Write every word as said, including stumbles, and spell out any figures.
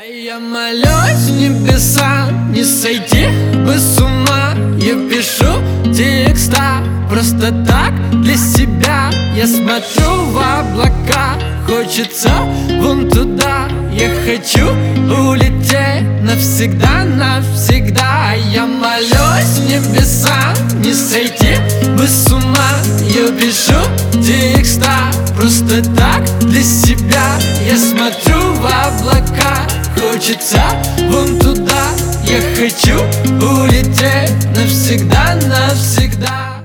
Я молюсь небесам, не сойти бы с ума. Я пишу текста просто так для себя. Я смотрю в облака, хочется вон туда. Я хочу улететь навсегда, навсегда. Я молюсь небесам, не сойти бы с ума. Я пишу текста просто так для себя. Я смотрю в облака, хочется вон туда. Я хочу улететь навсегда, навсегда.